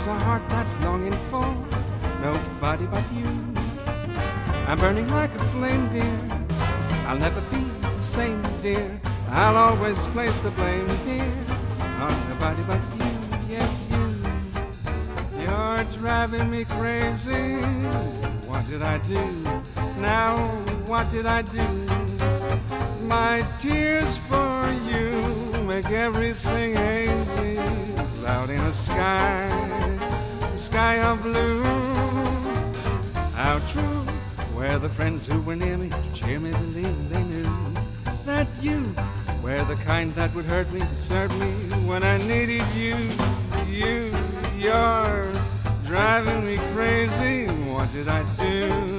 a heart that's longing for nobody but you. I'm burning like a flame, dear. I'll never be the same, dear. I'll always place the blame, dear, on nobody but you. Yes, you. You're driving me crazy. What did I do? Now, what did I do? My tears for you make everything hazy. Cloud in a sky of blue. How true were the friends who were near me to cheer me, believe they knew that you were the kind that would hurt me, desert me when I needed you. You're driving me crazy. What did I do?